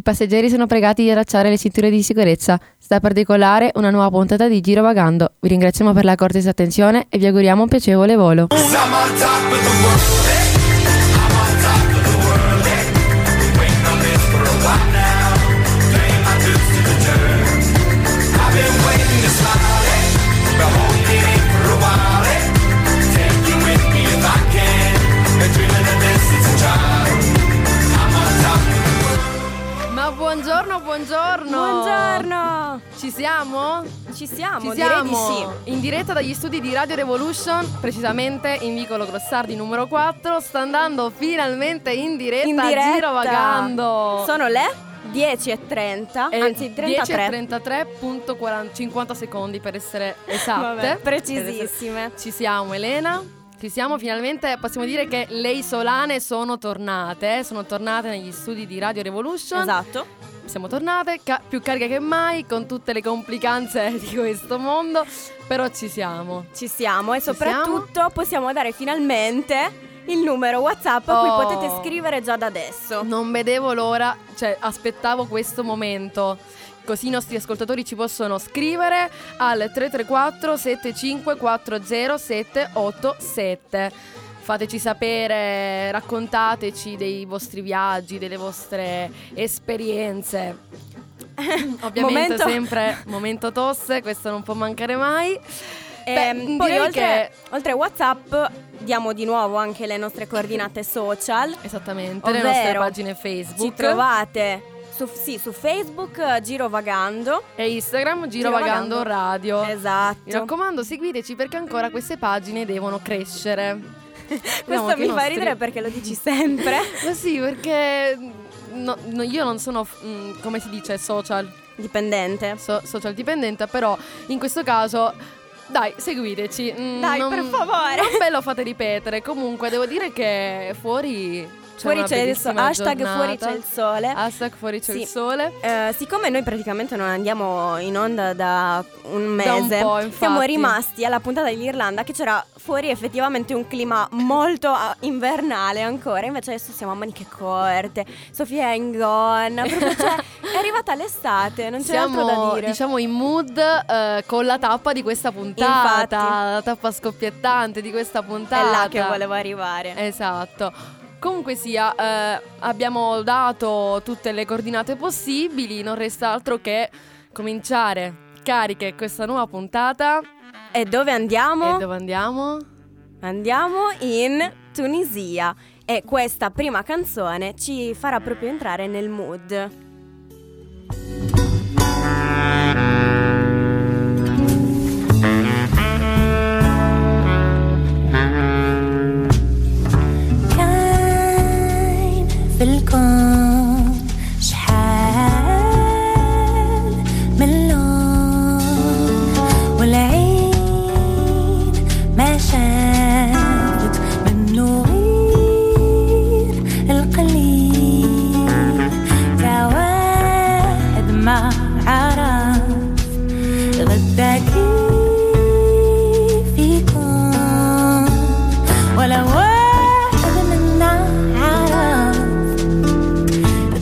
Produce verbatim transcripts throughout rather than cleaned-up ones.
passeggeri sono pregati di allacciare le cinture di sicurezza. Sta per decollare una nuova puntata di Girovagando. Vi ringraziamo per la cortese attenzione e vi auguriamo un piacevole volo. Ma buongiorno, buongiorno. Buongiorno. Ci siamo? Ci siamo, Ci direi siamo. di sì. In diretta dagli studi di Radio Revolution, precisamente in vicolo Grossardi numero quattro. Sta andando finalmente in diretta, In diretta. Girovagando. Sono le dieci e trenta, E anzi trentatré. dieci e trentatré punto cinquanta secondi per essere esatte. Vabbè, precisissime. Ci siamo, Elena. Ci siamo finalmente, possiamo dire che le isolane sono tornate, sono tornate negli studi di Radio Revolution. Esatto. Siamo tornate, ca- più cariche che mai, con tutte le complicanze di questo mondo, però ci siamo. Ci siamo e Ci soprattutto siamo? possiamo dare finalmente il numero WhatsApp a Oh. cui potete scrivere già da adesso. Non vedevo l'ora, cioè aspettavo questo momento. Così i nostri ascoltatori ci possono scrivere al tre tre quattro sette cinque quattro zero sette otto sette. Fateci sapere, raccontateci dei vostri viaggi, delle vostre esperienze. Ovviamente Momento- sempre momento tosse, questo non può mancare mai. Beh, Ehm, poi direi oltre, che oltre WhatsApp diamo di nuovo anche le nostre coordinate social. esattamente le Ovvero, nostre pagine Facebook Ci trovate su, sì, su Facebook eh, Girovagando. e Instagram Girovagando Girovagando. Radio. Mi Esatto. raccomando, seguiteci perché ancora queste pagine devono crescere. Vediamo Questo che mi i fa nostri- ridere perché lo dici sempre. Ma sì, perché no- no, io non sono, mm, come si dice, social, Dipendente. so- social dipendente, però in questo caso, dai, seguiteci. Mm, Dai, non- per favore. Non ve lo fate ripetere. Comunque, devo dire che fuori c'è Fuori una c'è il sole. bellissima Hashtag giornata. fuori c'è il sole. Hashtag fuori c'è Sì. il sole. Eh, siccome noi praticamente non andiamo in onda da un Da un mese, po', infatti. siamo rimasti alla puntata dell'Irlanda che c'era fuori effettivamente un clima molto ah, invernale ancora. Invece adesso siamo a maniche corte, Sofia è in gonna, proprio, cioè, è arrivata l'estate, non c'è Siamo, altro da dire. diciamo, in mood eh, con la tappa di questa puntata. Infatti. La tappa scoppiettante di questa È puntata. là che volevo arrivare. Esatto. Comunque sia, eh, abbiamo dato tutte le coordinate possibili, non resta altro che cominciare cariche questa nuova puntata. E dove andiamo? E dove andiamo? Andiamo in Tunisia e questa prima canzone ci farà proprio entrare nel mood. كاين في الكون شحال من لون والعين ما شافت منه غير القليل تا واحد ما عرف غدا كيف يكون ولا واحد منا عرف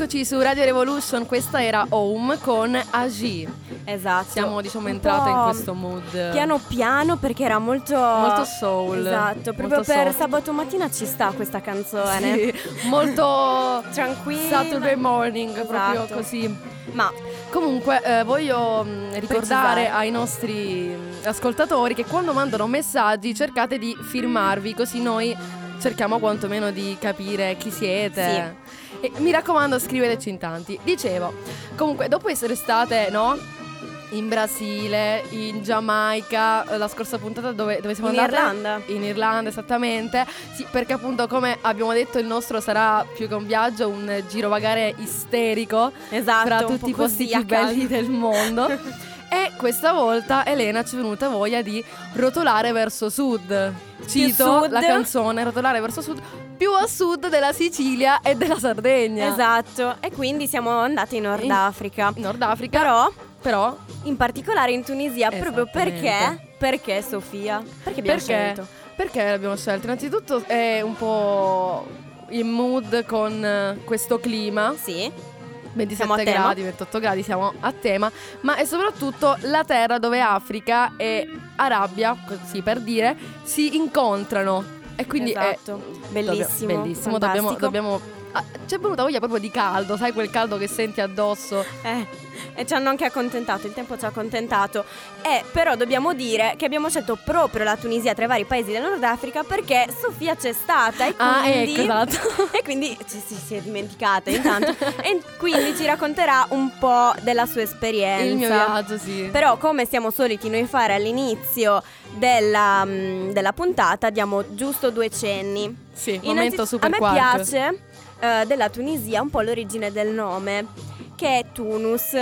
Eccoci su Radio Revolution, questa era Home con Agi. Esatto. Siamo diciamo Un entrate in po' questo mood. Piano piano, perché era molto Molto soul. Esatto, proprio Molto per soul. sabato mattina ci sta questa canzone. Sì, molto Tranquilla. Saturday morning, proprio Esatto. così. Ma Comunque eh, voglio mh, ricordare Precisare. ai nostri mh, ascoltatori che quando mandano messaggi cercate di firmarvi, così noi cerchiamo quantomeno di capire chi siete. E mi raccomando, scriveteci in tanti. Dicevo, comunque dopo essere state, no? In Brasile, in Giamaica, eh, la scorsa puntata dove, dove siamo in andate? Irlanda. In Irlanda, esattamente. Sì, perché appunto, come abbiamo detto, il nostro sarà più che un viaggio, un girovagare isterico Esatto, fra un po' tutti i posti così, a più belli caso. del mondo. E questa volta Elena ci è venuta voglia di rotolare verso sud. Cito sud. la canzone Rotolare verso sud, più a sud della Sicilia e della Sardegna. Esatto. E quindi siamo andati in Nord In- Africa. In Nord Africa. Però, Però in particolare in Tunisia, proprio Esattamente. perché? Perché Sofia? Perché abbiamo perché? scelto? Perché l'abbiamo scelto? Innanzitutto è un po' in mood con eh, questo clima. Sì. ventisette Siamo a tema. gradi, ventotto gradi, siamo a tema, ma è soprattutto la terra dove Africa e Arabia, così per dire, si incontrano. E quindi Esatto. è Bellissimo, dobbia- bellissimo, dobbiamo, fantastico. dobbiamo ah, ci è venuta voglia proprio di caldo, sai quel caldo che senti addosso. Eh, e ci hanno anche accontentato, il tempo ci ha accontentato. Eh, però dobbiamo dire che abbiamo scelto proprio la Tunisia tra i vari paesi del Nord Africa perché Sofia c'è stata e Ah, quindi, ecco, esatto. e quindi ci si, si è dimenticata intanto e quindi ci racconterà un po' della sua esperienza. Il mio viaggio, sì. Però come siamo soliti noi fare all'inizio della, mm, della puntata diamo giusto due cenni. Sì, Innanzi- momento super A me quark. piace eh, della Tunisia un po' l'origine del nome, che è Tunus.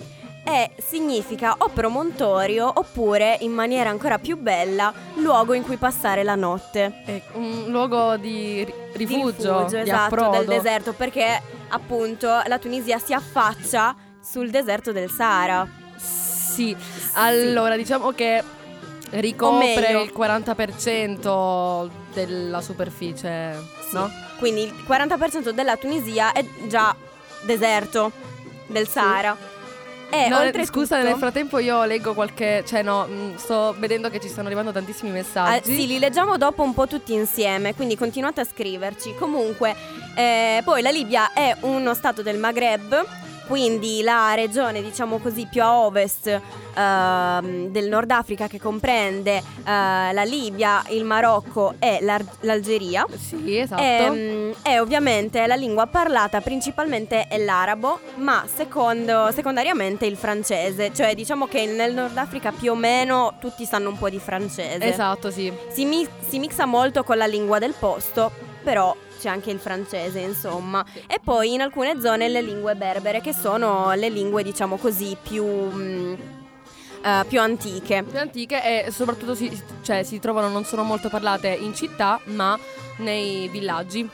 E significa o promontorio oppure, in maniera ancora più bella, luogo in cui passare la notte. È un luogo di ri- Di rifugio, di, esatto, approdo. del deserto, perché appunto la Tunisia si affaccia sul deserto del Sahara. Sì, allora diciamo che O ricopre meglio. il quaranta per cento della superficie, Sì. no? Quindi il quaranta per cento della Tunisia è già deserto del Sahara. E No, oltretutto- scusa, nel frattempo io leggo qualche, cioè no, mh, sto vedendo che ci stanno arrivando tantissimi Ah, messaggi. sì, li leggiamo dopo un po' tutti insieme, quindi continuate a scriverci. Comunque, eh, poi la Libia è uno stato del Maghreb, quindi la regione, diciamo così, più a ovest ehm, del Nord Africa, che comprende eh, la Libia, il Marocco e l'Ar- l'Algeria. Sì, esatto. Ehm, E, ovviamente la lingua parlata principalmente è l'arabo, ma secondo, secondariamente il francese. Cioè diciamo che nel Nord Africa più o meno tutti sanno un po' di francese. Esatto, sì. Si, mi- si mixa molto con la lingua del posto, però c'è anche il francese, insomma. E poi in alcune zone le lingue berbere, che sono le lingue, diciamo così, più, mm, eh, più antiche. Più antiche e soprattutto si, cioè, si trovano, non sono molto parlate in città, ma nei villaggi.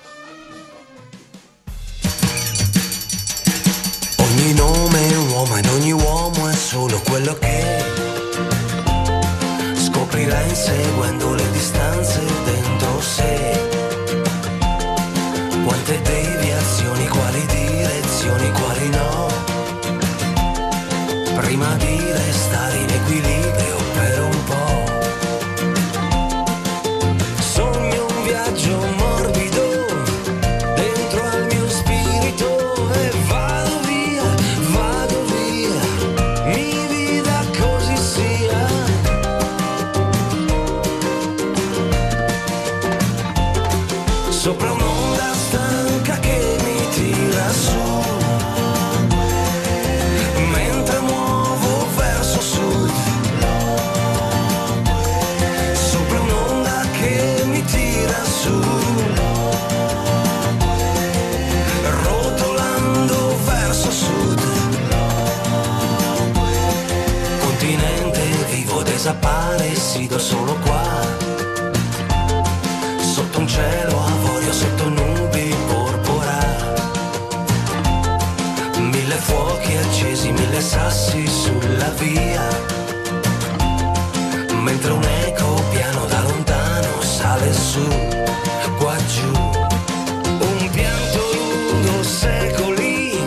Ogni nome è un uomo ed ogni uomo è solo quello che è. Scoprirà inseguendo le distanze dentro sé. Quante deviazioni, quali direzioni, quali no. Prima di restare in equilibrio per un po'. Sogno un viaggio morbido dentro al mio spirito e vado via, vado via, mi vida così sia. Sopra un'onda stanca che mi tira su, mentre muovo verso sud. Sopra un'onda che mi tira su, rotolando verso sud. Continente vivo, desaparecido solo qua. Sotto un cielo avorio, sotto nubi porpora. Mille fuochi accesi, mille sassi sulla via. Mentre un eco piano da lontano sale su, qua giù. Un pianto lungo secoli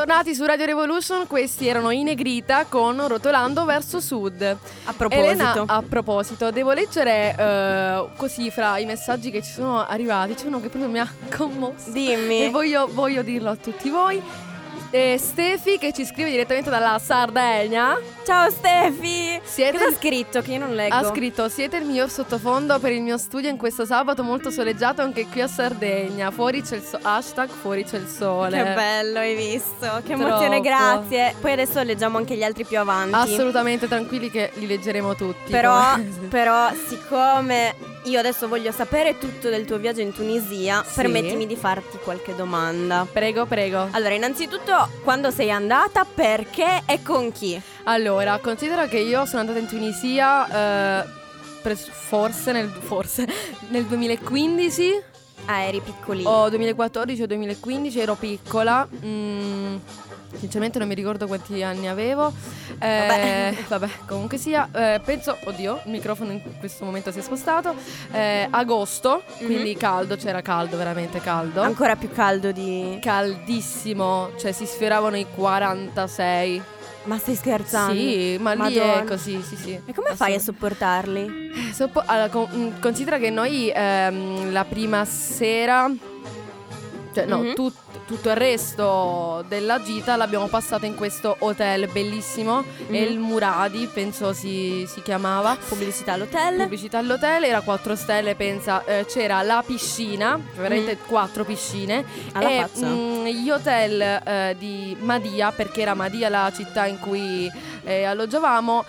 Bentornati su Radio Revolution, questi erano i Negrita con Rotolando verso Sud. A proposito. Elena, a proposito, devo leggere eh, così fra i messaggi che ci sono arrivati, c'è uno che proprio mi ha commosso. Dimmi. E voglio, voglio dirlo a tutti voi. Eh, Stefi che ci scrive direttamente dalla Sardegna. Ciao Stefi. Siete Cosa ha il- scritto che io non leggo? Ha scritto: siete il miglior sottofondo per il mio studio in questo sabato molto soleggiato anche qui a Sardegna. Fuori c'è il so- hashtag fuori c'è il sole. Che bello, hai visto? Che Troppo. emozione, grazie. Poi adesso leggiamo anche gli altri più avanti. Assolutamente tranquilli che li leggeremo tutti. Però, come- però, siccome io adesso voglio sapere tutto del tuo viaggio in Tunisia, Sì. permettimi di farti qualche domanda. Prego, prego. Allora, innanzitutto, quando sei andata, perché e con chi? Allora, considera che io sono andata in Tunisia eh, pres- forse nel forse nel duemilaquindici Ah, eri piccolina. o duemilaquattordici o duemilaquindici, ero piccola. Mm, sinceramente non mi ricordo quanti anni avevo. Eh, Vabbè. vabbè, comunque sia, eh, penso, oddio, il microfono in questo momento si è spostato. Eh, agosto, quindi caldo, c'era caldo, veramente caldo. Ancora più caldo di... Caldissimo, cioè si sfioravano i quarantasei. Ma stai scherzando? Sì, ma lì Madonna. è così, sì, sì. E come fai a Assolut- sopportarli? Eh, soppo- allora, con- mh, considera che noi ehm, la prima sera, cioè no, Mhm. tut- tutto il resto della gita l'abbiamo passata in questo hotel bellissimo, Mhm. El Muradi, penso si, si chiamava. Pubblicità all'hotel. Pubblicità all'hotel, era quattro stelle, pensa, eh, c'era la piscina, veramente quattro piscine. Alla e faccia. mh, gli hotel eh, di Madia, perché era Madia la città in cui eh, alloggiavamo,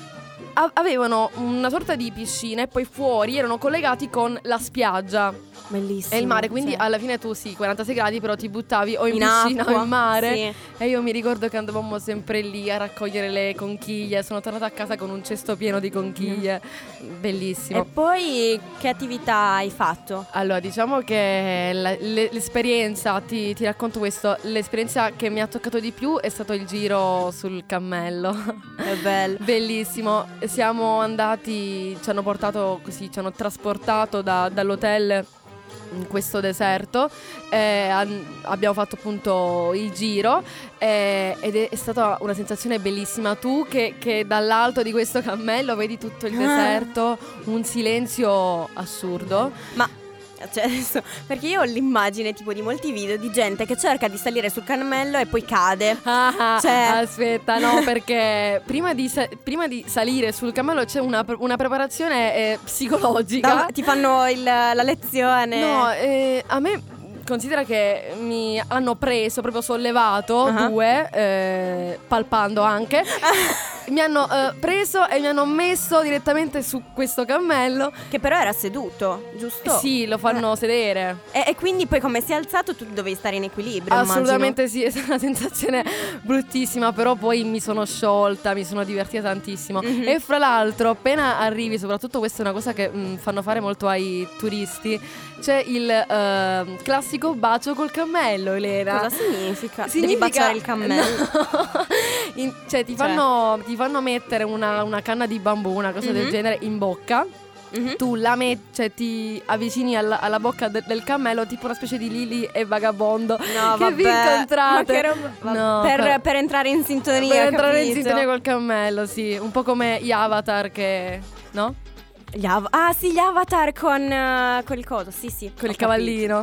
a- avevano una sorta di piscine e poi fuori erano collegati con la spiaggia Bellissimo. e il mare, quindi cioè. alla fine tu sì, quarantasei gradi, però ti buttavi o in, In piscina acqua, o in mare. sì. E io mi ricordo che andavamo sempre lì a raccogliere le conchiglie. Sono tornata a casa con un cesto pieno di conchiglie. Bellissimo. E poi che attività hai fatto? Allora, diciamo che la- le- l'esperienza, ti, ti racconto questo, l'esperienza che mi ha toccato di più è stato il giro sul cammello. È bello. Bellissimo. Siamo andati, ci hanno portato così, ci hanno trasportato da- dall'hotel in questo deserto, eh, an- abbiamo fatto appunto il giro, eh, ed è, è stata una sensazione bellissima. Tu che, che dall'alto di questo cammello vedi tutto il Ah. deserto, un silenzio assurdo. Ma cioè adesso, perché io ho l'immagine tipo di molti video di gente che cerca di salire sul cammello e poi cade. Ah, Cioè- aspetta, no, perché prima di, sa- prima di salire sul cammello c'è una, pre- una preparazione eh, psicologica. No, ti fanno il- la lezione. No, eh, a me considera che mi hanno preso, proprio sollevato, Ah. due, eh, palpando anche. Mi hanno eh, preso e mi hanno messo direttamente su questo cammello. Che però era seduto, giusto? Sì, lo fanno sedere. E, e quindi poi come si è alzato tu dovevi stare in equilibrio, Assolutamente sì, è stata una sensazione bruttissima, però poi mi sono sciolta, mi sono divertita tantissimo. Mhm. E fra l'altro, appena arrivi, soprattutto questa è una cosa che mh, fanno fare molto ai turisti, c'è il eh, classico bacio col cammello, Elena. Cosa significa? Devi Significa- baciare il cammello. No. In- cioè ti Cioè. fanno, ti fanno mettere una, una canna di bambù, una cosa del Mhm. genere, in bocca. Mhm. Tu la metti, cioè ti avvicini alla, alla bocca de- del cammello, tipo una specie di Lili e Vagabondo. No, che vabbè. vi incontrate. Ma che roba- vabbè. No, per, per- per entrare in sintonia, per entrare in capito? sintonia col cammello, sì. Un po' come gli Avatar che... no? Gli av- ah sì, gli avatar con, eh, con il coso, sì sì. Con ho il cavallino.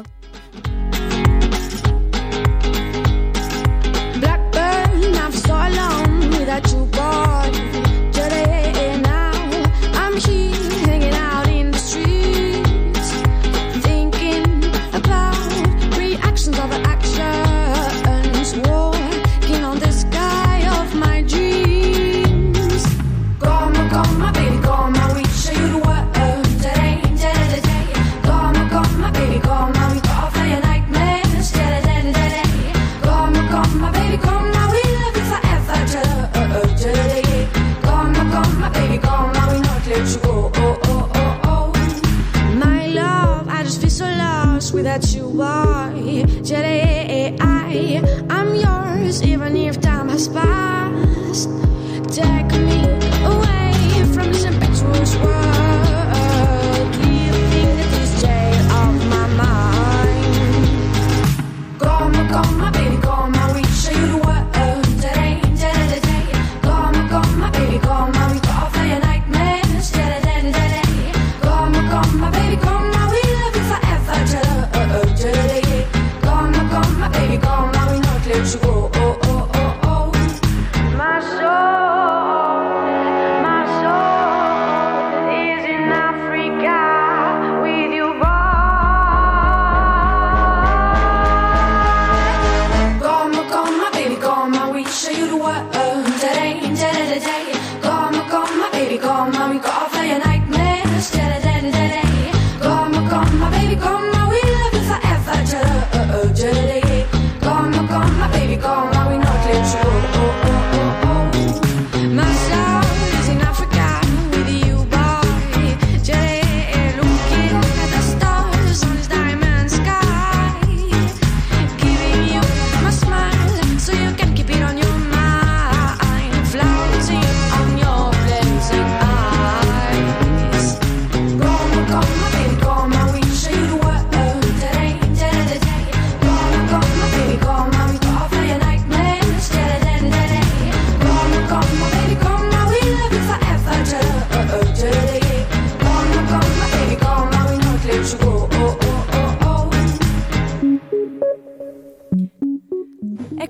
Blackburn, I've so long without you, boy. Today now, I'm here hanging out in the streets, thinking about reactions of actions, walking on the sky of my dreams. Come on, come on, baby, come on, we show you the world. Today, today, today. Come on, come on, baby, come on, we fall for your nightmares. Today, today, today. Come on, come on, baby, come on, we love you forever. Today, come on, come on, baby, come on, we not let you go. Oh, oh, oh, oh. My love, I just feel so lost without you, boy. Today, I, I'm yours, even if time has passed. Take me away from this impetuous world, leaving the disdain of my mind. Come on, come on, baby, come on, we show you the world.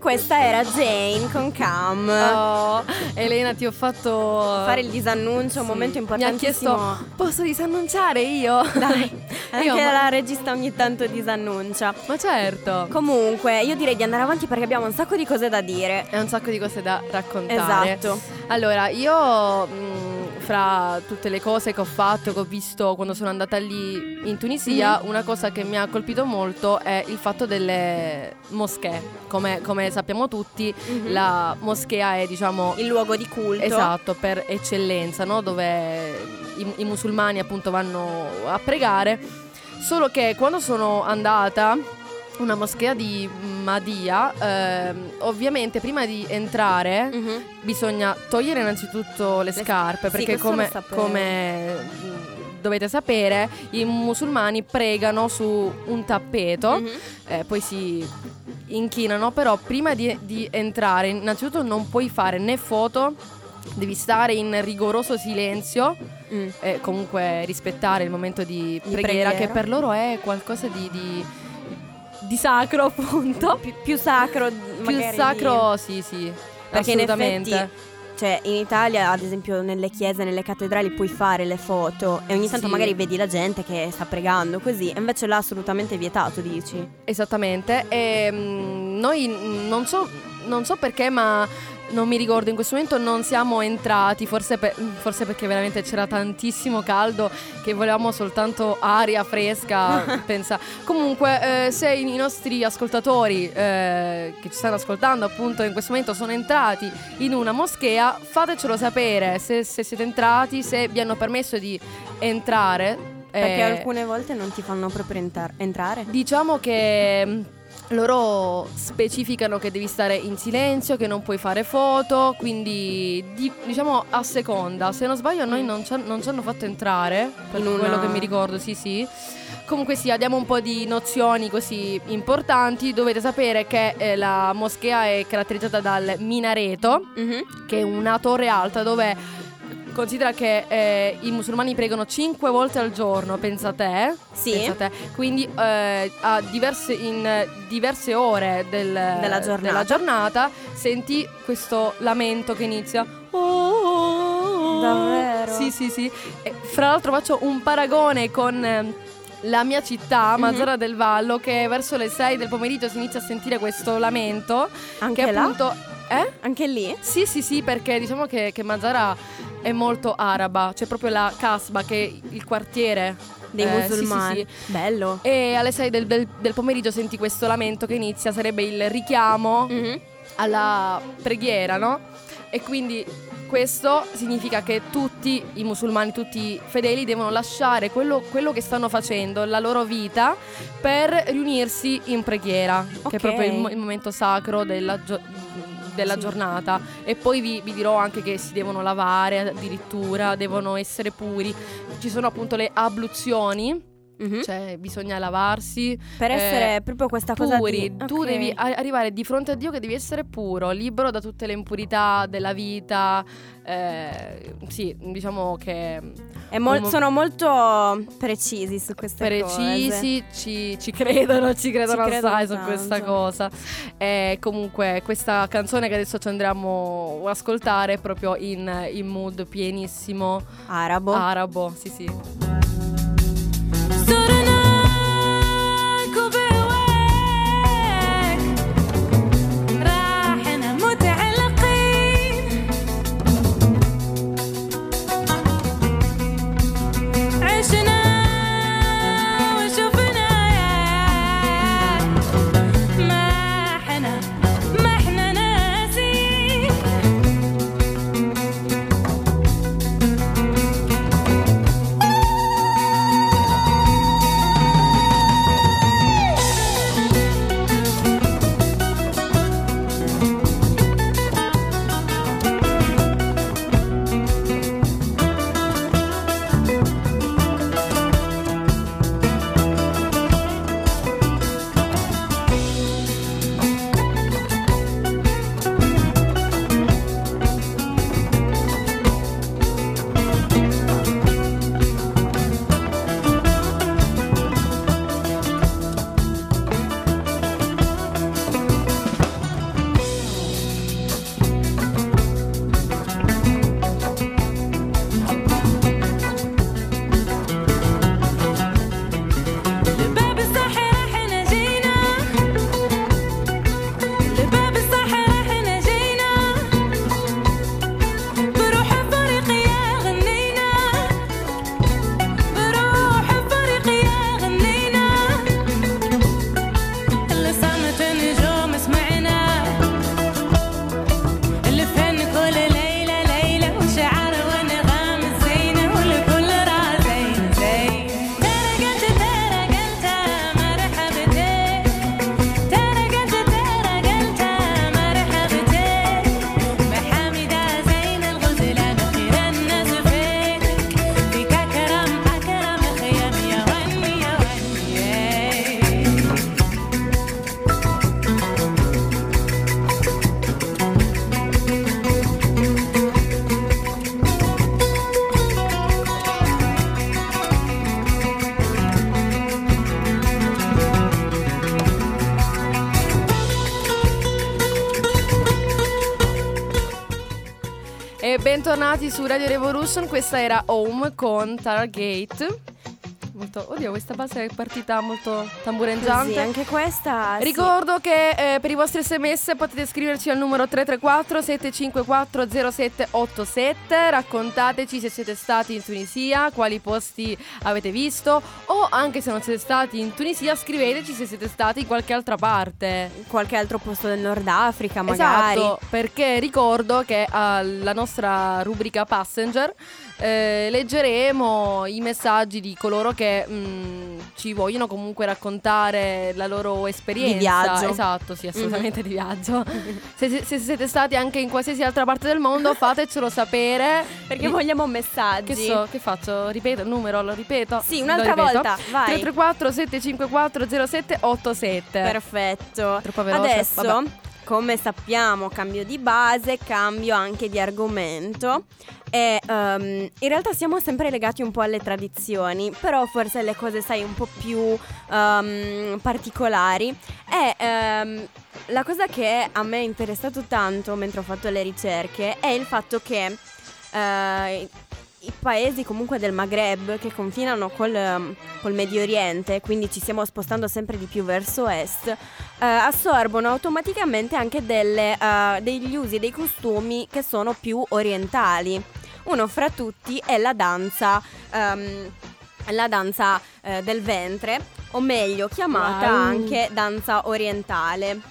questa era Jane con Cam. Oh, Elena, ti ho fatto Fare il disannuncio, un Sì. momento Mi ha importantissimo. chiesto, posso disannunciare io? Dai, anche Io, ma- la regista ogni tanto disannuncia. Ma certo. Comunque, io direi di andare avanti perché abbiamo un sacco di cose da dire. È un sacco di cose da raccontare. Esatto. Allora, io mh, fra tutte le cose che ho fatto, che ho visto quando sono andata lì in Tunisia, Mhm. una cosa che mi ha colpito molto è il fatto delle moschee. Come, come sappiamo tutti, Mhm. la moschea è, diciamo, Il luogo di culto. esatto, per eccellenza, no? Dove i, i musulmani appunto vanno a pregare. Solo che quando sono andata una moschea di Mahdia, ehm, ovviamente prima di entrare Mhm. bisogna togliere innanzitutto le Le- scarpe, sì, perché questo lo come, sapevo. come mh, dovete sapere, i musulmani pregano su un tappeto, Mhm. eh, poi si inchinano, però prima di, di entrare innanzitutto non puoi fare né foto, devi stare in rigoroso silenzio Mm. e comunque rispettare il momento di, Di preghiera, preghiera. che per loro è qualcosa di, di, di sacro, appunto. Più, più sacro, Più magari sacro, sì, sì, Perché in assolutamente. effetti, cioè, in Italia, ad esempio, nelle chiese, nelle cattedrali puoi fare le foto e ogni tanto Sì. magari vedi la gente che sta pregando così, e invece là assolutamente vietato, dici. Esattamente. E mm, noi mm, non so, non so perché, ma non mi ricordo, in questo momento non siamo entrati, forse, per- forse perché veramente c'era tantissimo caldo che volevamo soltanto aria fresca. Pensa. Comunque, eh, se i nostri ascoltatori eh, che ci stanno ascoltando appunto in questo momento sono entrati in una moschea, fatecelo sapere se, se siete entrati, se vi hanno permesso di entrare. Perché eh, alcune volte non ti fanno proprio entra- entrare. Diciamo che mh, loro specificano che devi stare in silenzio, che non puoi fare foto, quindi di- diciamo a seconda. Se non sbaglio a noi non ci, han- non ci hanno fatto entrare, per In una- quello che mi ricordo, sì sì. Comunque sì, diamo un po' di nozioni così importanti. Dovete sapere che eh, la moschea è caratterizzata dal minareto, Mhm. che è una torre alta dove... Considera che eh, i musulmani pregano cinque volte al giorno, pensa te. Sì. Pensa te. Quindi eh, a diverse, in eh, diverse ore del- Della giornata. della giornata senti questo lamento che inizia. Oh, Davvero? Sì, sì, sì. E, fra l'altro faccio un paragone con... eh, la mia città, Mazara del Vallo, che verso le sei del pomeriggio si inizia a sentire questo lamento. Anche che là? appunto. Eh? Anche lì? Sì, sì, sì, perché diciamo che, che Mazara è molto araba, c'è proprio la Casba, che è il quartiere Dei eh, sì, musulmani. sì, sì. Bello. E alle sei del, del- del pomeriggio senti questo lamento che inizia, sarebbe il richiamo Mhm. alla preghiera, no? E quindi questo significa che tutti i musulmani, tutti i fedeli devono lasciare quello, quello che stanno facendo, la loro vita, per riunirsi in preghiera, che Ok. è proprio il, mo- il momento sacro della, gio- della Sì. giornata. E poi vi, vi dirò anche che si devono lavare addirittura, devono essere puri. Ci sono appunto le abluzioni, Mhm. cioè bisogna lavarsi Per eh, essere proprio questa cosa puri. di... Tu Ok. devi a- arrivare di fronte a Dio che devi essere puro, libero da tutte le impurità della vita. eh, sì, diciamo che È mol- un mo- sono molto precisi su queste cose. precisi, ci, ci credono, ci credono Ci credono assai su tanto. questa cosa. E comunque questa canzone che adesso ci andremo a ascoltare è proprio in, in mood pienissimo Arabo. arabo, sì sì. صرنا كبواك راحنا متعلقين عشنا وشفنا ما احنا ما احنا ناسين E bentornati su Radio Revolution, questa era Home con Targate. Molto, oddio, questa base è partita molto tambureggiante. Sì, anche questa. Ricordo sì. che eh, per i vostri sms potete scriverci al numero tre tre quattro sette cinque quattro zero sette otto sette. Raccontateci se siete stati in Tunisia, quali posti avete visto, o anche se non siete stati in Tunisia scriveteci se siete stati in qualche altra parte, qualche altro posto del Nord Africa magari. Esatto, perché ricordo che alla nostra rubrica Passenger Eh, leggeremo i messaggi di coloro che mh, ci vogliono comunque raccontare la loro esperienza di viaggio. Esatto, sì, assolutamente mm-hmm. di viaggio. se, se, se siete stati anche in qualsiasi altra parte del mondo, fatecelo sapere, perché vogliamo messaggi. Che so, che faccio? Ripeto il numero, lo ripeto. Sì, un'altra lo ripeto. volta, vai. tre tre quattro sette cinque quattro zero sette otto sette. Perfetto. Troppo veloce. Adesso, vabbè. Come sappiamo, cambio di base, cambio anche di argomento. E um, in realtà siamo sempre legati un po' alle tradizioni, però forse le cose, sai, un po' più um, particolari. E um, la cosa che a me è interessato tanto mentre ho fatto le ricerche è il fatto che uh, i paesi comunque del Maghreb che confinano col, col Medio Oriente, quindi ci stiamo spostando sempre di più verso est, eh, assorbono automaticamente anche delle, uh, degli usi, dei costumi che sono più orientali. Uno fra tutti è la danza, um, la danza uh, del ventre, o meglio chiamata wow. anche danza orientale.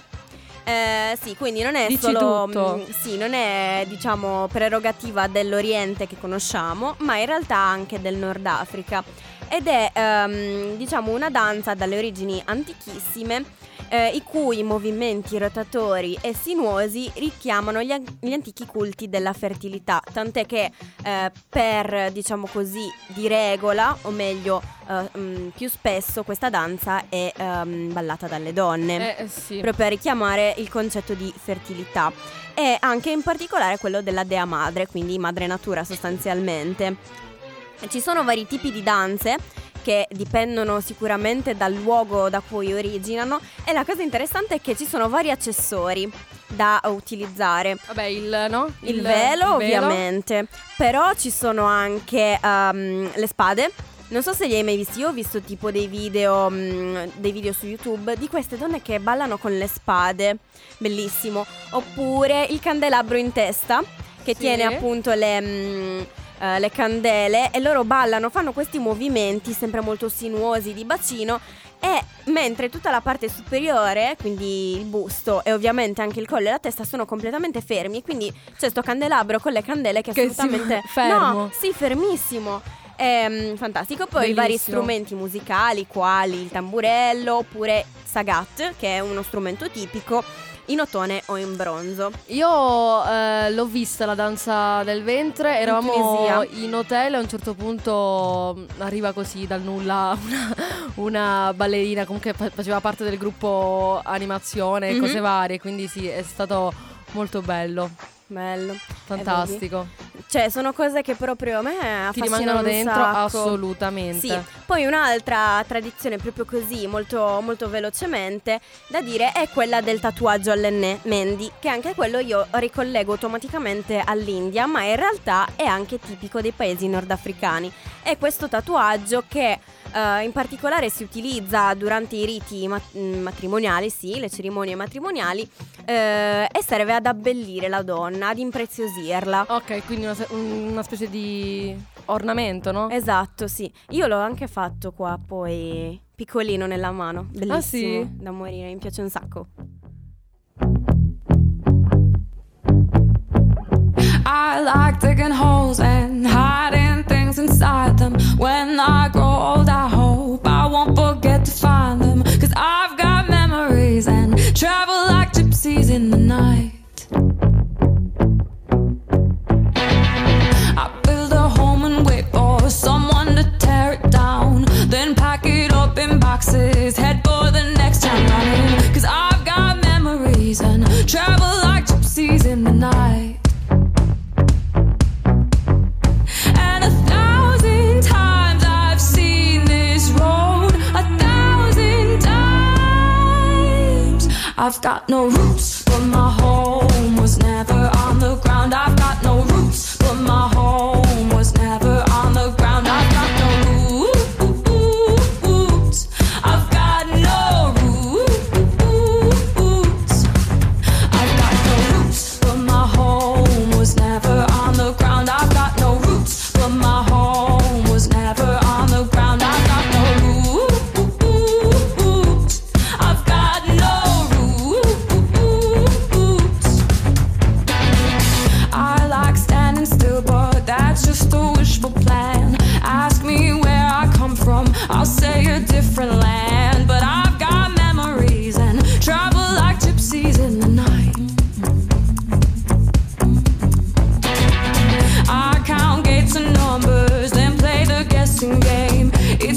Eh, sì, quindi non è Dici solo tutto. mh, sì, non è, diciamo, prerogativa dell'Oriente che conosciamo, ma in realtà anche del Nord Africa. Ed è ehm, diciamo una danza dalle origini antichissime, eh, i cui movimenti rotatori e sinuosi richiamano gli, an- gli antichi culti della fertilità, tant'è che eh, per, diciamo così, di regola, o meglio eh, mh, più spesso questa danza è ehm, ballata dalle donne, Eh sì. proprio per richiamare il concetto di fertilità, e anche in particolare quello della dea madre, quindi madre natura sostanzialmente. Ci sono vari tipi di danze che dipendono sicuramente dal luogo da cui originano, e la cosa interessante è che ci sono vari accessori da utilizzare. Vabbè, il no? Il, il velo, velo ovviamente, però ci sono anche um, le spade. Non so se li hai mai visti, io ho visto tipo dei video um, dei video su YouTube di queste donne che ballano con le spade, bellissimo. Oppure il candelabro in testa, che sì. tiene appunto le... Um, Uh, le candele, e loro ballano, fanno questi movimenti sempre molto sinuosi di bacino, e mentre tutta la parte superiore, quindi il busto e ovviamente anche il collo e la testa, sono completamente fermi, quindi c'è sto candelabro con le candele che, che assolutamente si... fermo. No, sì, fermissimo. È um, fantastico. Poi i vari strumenti musicali, quali il tamburello oppure sagat, che è uno strumento tipico in ottone o in bronzo. Io eh, l'ho vista la danza del ventre, eravamo in, in hotel, a un certo punto arriva così dal nulla una, una ballerina, comunque faceva parte del gruppo animazione e mm-hmm. cose varie, quindi sì, è stato molto bello. Bello, fantastico. Cioè, sono cose che proprio a me affascinano, ti rimangono dentro, sacco. Assolutamente. Sì. Poi un'altra tradizione, proprio così, molto, molto velocemente da dire, è quella del tatuaggio alle mendi, che anche quello io ricollego automaticamente all'India, ma in realtà è anche tipico dei paesi nordafricani. È questo tatuaggio che uh, in particolare si utilizza durante i riti mat- matrimoniali, sì, le cerimonie matrimoniali, uh, e serve ad abbellire la donna, ad impreziosirla. Ok, quindi una, una specie di ornamento, no? Esatto, sì. Io l'ho anche fatto qua, poi piccolino nella mano. Bellissimo. Ah, sì? Da morire, mi piace un sacco. I like digging holes and hiding things inside them. When I grow old, I hope I won't forget to find them. 'Cause I've got memories and travel like gypsies in the night. I build a home and wait for someone to tear it down, then pack it up in boxes, head for the next town running. 'Cause I've got memories and travel like gypsies in the night. And a thousand times I've seen this road, a thousand times. I've got no roots, but my home was never on the ground. I've got no roots,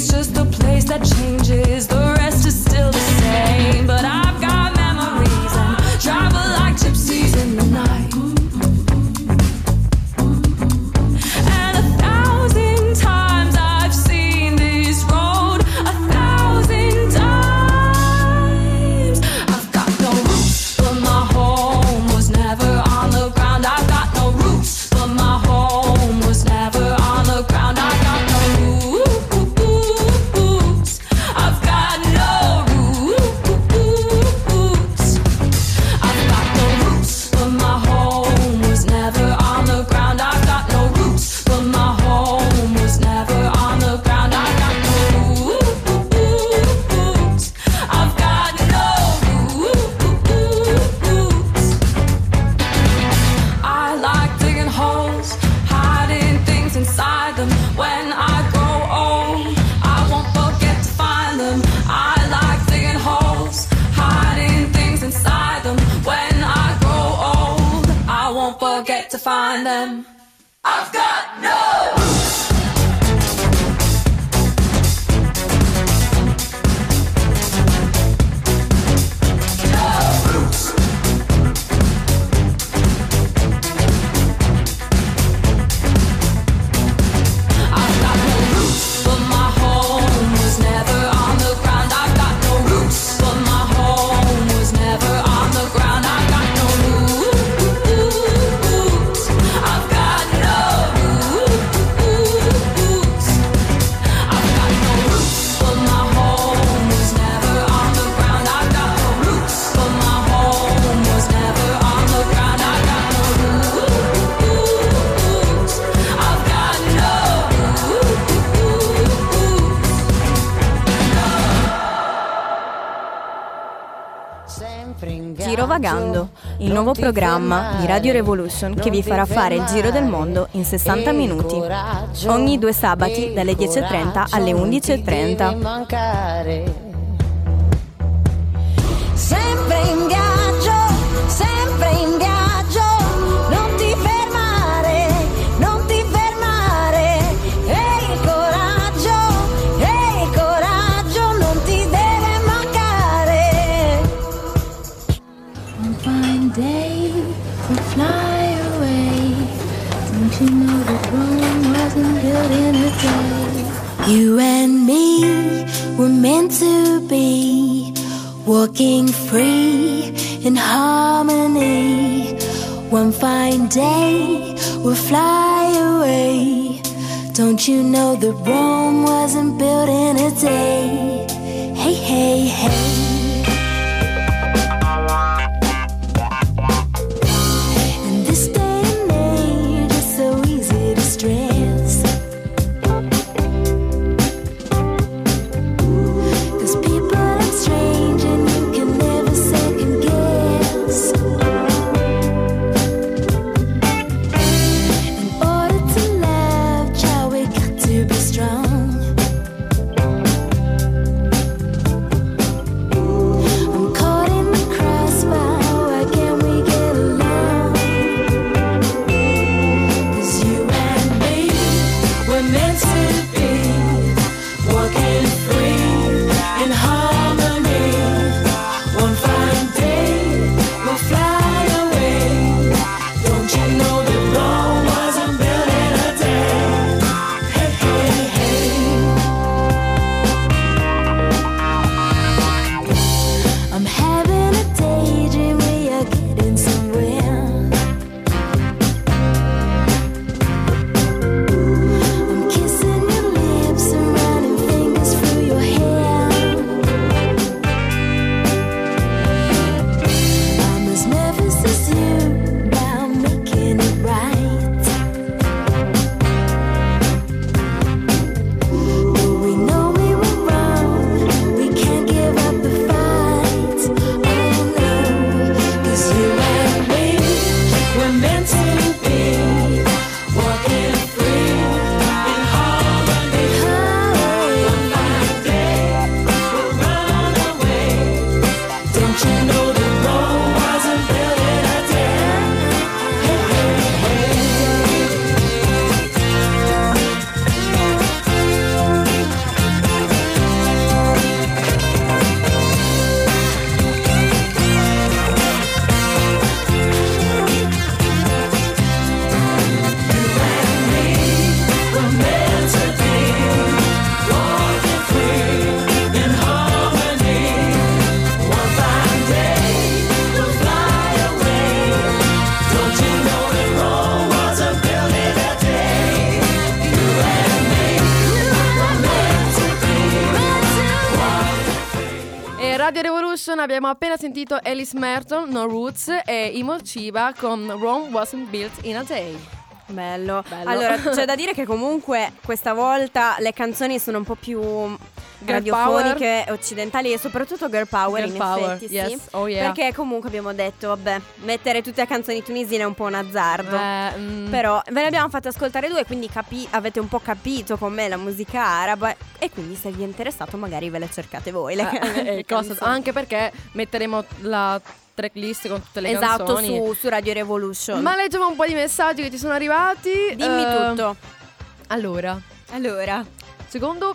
It's just a place that changes, the rest is still the same. But I've got memories and travel like gypsies in the night. And a thousand times I've seen this road, a thousand times. I've got no roots, but my home was never on the ground. I've got no roots, but my home was never on the ground. I got no roots. I've got no roots. I've got no roots, but my home was never on the ground. I've got no roots, but my home was never on the ground. I got no roots. I've got no roots. I like digging holes, hiding things inside them. When I grow old, I won't forget to find them. I like digging holes, hiding things inside them. When I grow old, I won't forget to find them. I've got no roots. I've got no roots, but my home was never on the ground. I've got no roots, but my home was never on the ground. I've got no roots. I've got no roots. I've got no roots, but my home was never on the ground. I've got no roots, but my home was never on the ground. I've got no roots. I've got no Girovagando, il nuovo programma di Radio Revolution che vi farà fare il giro del mondo in sessanta minuti. Ogni due sabati dalle dieci e trenta alle undici e trenta. Sempre in viaggio, sempre in viaggio, non ti fermare, non ti fermare, e il coraggio, e il coraggio non ti deve mancare. One fine day we'll fly away. Don't you know that Rome wasn't built in a day? You and me were meant to be, walking free in harmony. One fine day we'll fly away. Don't you know that Rome wasn't built in a day? Hey, hey, hey. In this day and age, it's so easy to stress, 'cause people act strange and you can never second guess. In order to love, child, we got to be strong. Radio Revolution abbiamo appena sentito Alice Merton, No Roots e Imo Chiba con Rome Wasn't Built in a Day. Bello. Bello. Allora, c'è da dire che comunque questa volta le canzoni sono un po' più radiofoniche, occidentali e soprattutto girl power. Girl in power, effetti, yes. sì. Oh yeah. Perché comunque abbiamo detto, vabbè, mettere tutte le canzoni tunisine è un po' un azzardo. Eh, mm. Però ve ne abbiamo fatte ascoltare due, quindi capi- avete un po' capito com'è la musica araba. E quindi se vi è interessato magari ve le cercate voi le, Eh, le eh, cosa- canzoni. anche perché metteremo la tracklist con tutte le Esatto, canzoni. su, su Radio Revolution. Ma leggiamo un po' di messaggi che ci sono arrivati. Dimmi Eh, tutto. Allora, Allora, secondo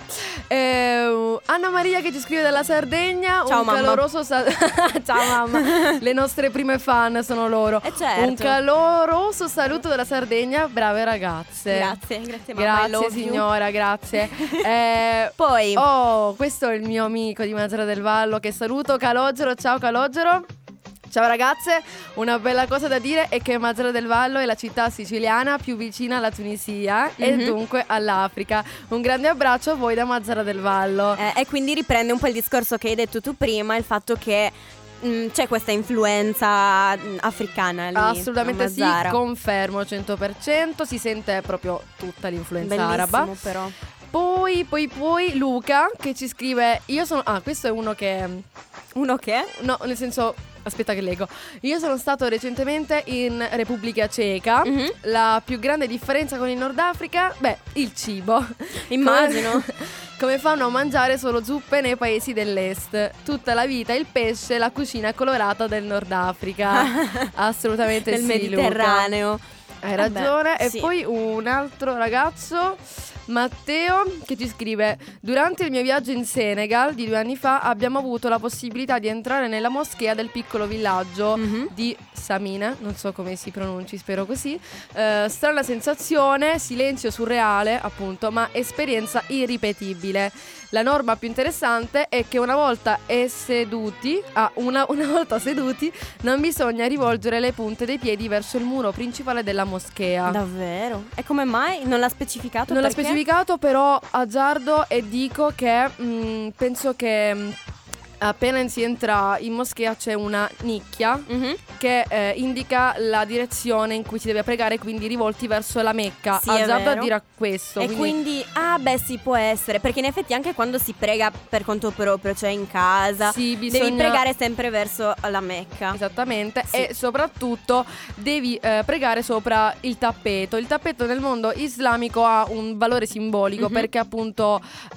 eh, Anna Maria che ci scrive dalla Sardegna. Ciao, un mamma. caloroso sa- Ciao mamma. Le nostre prime fan sono loro. Eh, certo. Un caloroso saluto dalla Sardegna. Brave ragazze. grazie, grazie mamma. I Grazie love you. signora, grazie. Eh, Poi Oh, questo è il mio amico di Mazara del Vallo che saluto, Calogero. Ciao Calogero. Ciao ragazze, una bella cosa da dire è che Mazara del Vallo è la città siciliana più vicina alla Tunisia e Mhm. dunque all'Africa. Un grande abbraccio a voi da Mazara del Vallo. Eh, e quindi riprende un po' il discorso che hai detto tu prima, il fatto che mh, c'è questa influenza mh, africana lì. Assolutamente a sì, Mazara. confermo cento per cento, si sente proprio tutta l'influenza araba. Bellissimo però. Poi, poi, poi Luca che ci scrive, io sono... Ah, questo è uno che... Uno che? No, nel senso, aspetta che leggo. Io sono stato recentemente in Repubblica Ceca. Mhm. La più grande differenza con il Nord Africa? Beh, il cibo. Immagino. Come, come fanno a mangiare solo zuppe nei paesi dell'est. Tutta la vita il pesce, la cucina colorata del Nord Africa. Assolutamente Del sì, Mediterraneo. Luca. Hai Vabbè, ragione. E sì. poi un altro ragazzo, Matteo, che ci scrive: durante il mio viaggio in Senegal di due anni fa abbiamo avuto la possibilità di entrare nella moschea del piccolo villaggio Mhm. di Samina, non so come si pronunci, spero così. Eh, strana sensazione, silenzio surreale appunto, ma esperienza irripetibile. La norma più interessante è che una volta è seduti, ah, una, una volta seduti, non bisogna rivolgere le punte dei piedi verso il muro principale della moschea. Davvero? E come mai? Non l'ha specificato? Non l'ha perché? specificato, però azzardo e dico che mh, penso che mh, appena si entra in moschea c'è una nicchia Mhm. che eh, indica la direzione in cui si deve pregare, quindi rivolti verso la Mecca. Sì, è Azzardo vero. a dire questo. E quindi, ah beh sì, può essere, perché in effetti anche quando si prega per conto proprio, cioè in casa, sì, devi bisogna... pregare sempre verso la Mecca. Esattamente, Sì. e soprattutto devi eh, pregare sopra il tappeto. Il tappeto nel mondo islamico ha un valore simbolico Mhm. perché appunto,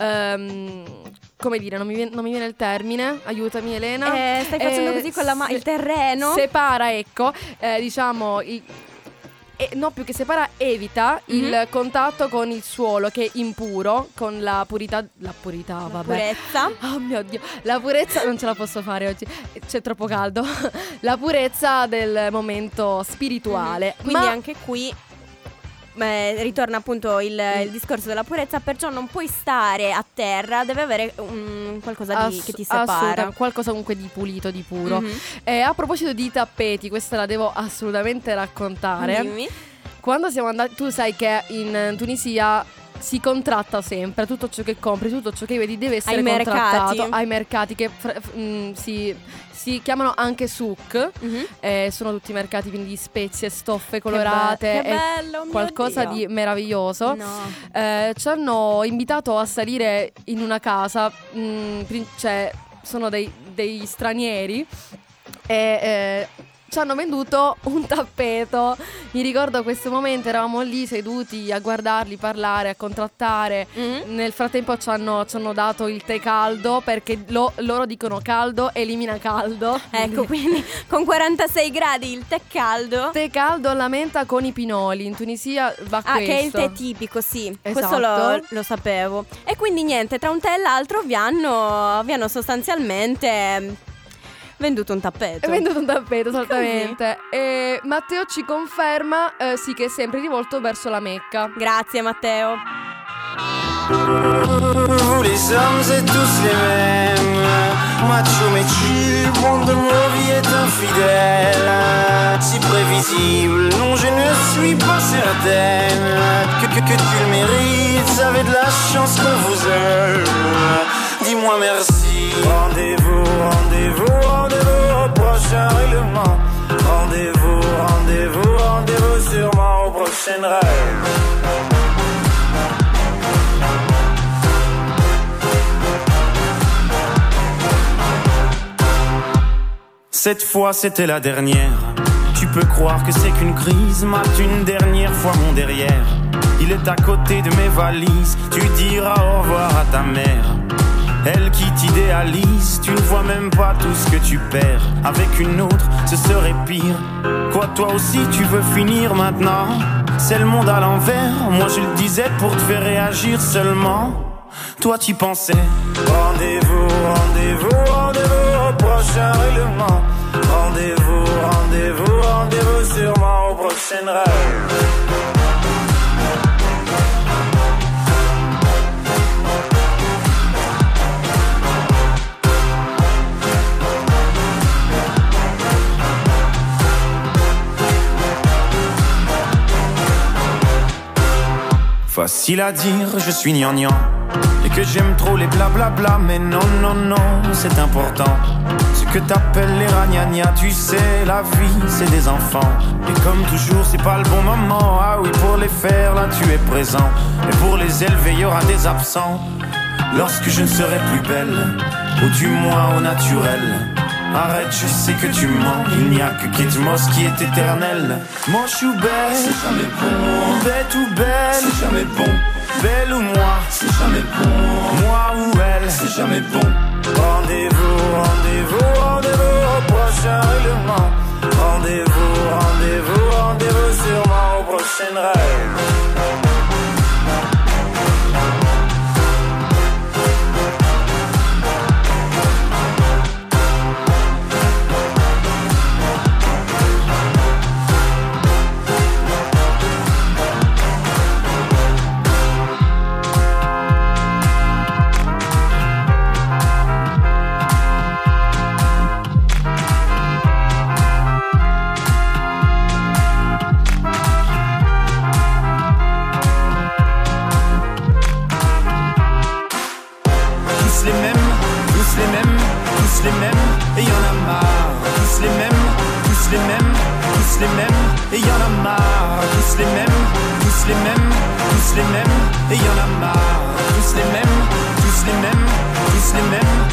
ehm, come dire, non mi, viene, non mi viene il termine, aiutami Elena. Eh, stai facendo Eh, così con la ma- se- il terreno? Separa, ecco, eh, diciamo... Il, e no, più che separa, evita Mhm. il contatto con il suolo che è impuro, con la purità, la purità, La vabbè. purezza. Oh mio Dio, la purezza non ce la posso fare oggi, c'è troppo caldo. La purezza del momento spirituale. Mhm. Quindi Ma anche qui beh, ritorna appunto il, il discorso della purezza, perciò non puoi stare a terra, deve avere un, qualcosa di, ass- che ti separa. assolutamente, qualcosa comunque di pulito, di puro. Mhm. E a proposito di tappeti, questa la devo assolutamente raccontare. Dimmi. Quando siamo andati, tu sai che in Tunisia si contratta sempre, tutto ciò che compri, tutto ciò che vedi deve essere Ai contrattato mercati. ai mercati che fr- f- mm, si, si chiamano anche souk. Mhm. Eh, sono tutti mercati quindi di spezie, stoffe colorate, Che, be- che è bello, mio qualcosa Dio. di meraviglioso. No. Eh, ci hanno invitato a salire in una casa, mm, prin- cioè sono dei, degli stranieri e eh, ci hanno venduto un tappeto. Mi ricordo questo momento, eravamo lì seduti a guardarli parlare, a contrattare. Mhm. Nel frattempo ci hanno, ci hanno dato il tè caldo perché lo- loro dicono caldo elimina caldo. Ecco, quindi con quarantasei gradi il tè caldo. Tè caldo alla menta con i pinoli. In Tunisia va Ah, questo. che è il tè tipico, sì. Esatto. Questo lo, lo sapevo. E quindi niente, tra un tè e l'altro vi hanno, vi hanno sostanzialmente mm, venduto un tappeto. È venduto un tappeto, esattamente. E Matteo ci conferma, eh, sì, che è sempre rivolto verso la Mecca. Grazie Matteo. Vous les hommes êtes tous les mêmes. Macho Mechi, le monde de nos vies est infidèle. Si prévisible, non je ne suis pas certaine que, que, que tu le mérites, vous avez de la chance qu'on vous aime. Dis-moi merci. Rendez-vous, rendez-vous prochain règlement. Rendez-vous, rendez-vous, rendez-vous sûrement au prochain rêve. Cette fois c'était la dernière. Tu peux croire que c'est qu'une crise. Mate une dernière fois mon derrière. Il est à côté de mes valises. Tu diras au revoir à ta mère. Elle qui t'idéalise. Tu ne vois même pas tout ce que tu perds. Avec une autre ce serait pire. Quoi, toi aussi tu veux finir maintenant? C'est le monde à l'envers. Moi je le disais pour te faire réagir seulement. Toi t'y pensais. Rendez-vous, rendez-vous, rendez-vous au prochain règlement. Rendez-vous, rendez-vous, rendez-vous sûrement au prochain rêve. Facile à dire, je suis gnangnan et que j'aime trop les blablabla. Mais non, non, non, c'est important. Ce que t'appelles les ragnagnas, tu sais, la vie, c'est des enfants. Et comme toujours, c'est pas le bon moment. Ah oui, pour les faire, là, tu es présent. Et pour les élever, y aura des absents. Lorsque je ne serai plus belle, ou du moins au naturel. Arrête, je sais que tu mens. Il n'y a que Kate Moss qui est éternel. Moche ou belle, c'est jamais bon. Bête ou belle, c'est jamais bon. Belle ou moi, c'est jamais bon. Moi ou elle, c'est jamais bon. Rendez-vous, rendez-vous, rendez-vous au prochain règlement. Rendez-vous, rendez-vous, rendez-vous sûrement au prochain rêve. Les mêmes, et y'en a marre. Tous les mêmes, tous les mêmes, tous les mêmes, et y'en a marre. Tous les mêmes, tous les mêmes, tous les mêmes, et y'en a marre. Tous les mêmes, tous les mêmes, tous les mêmes.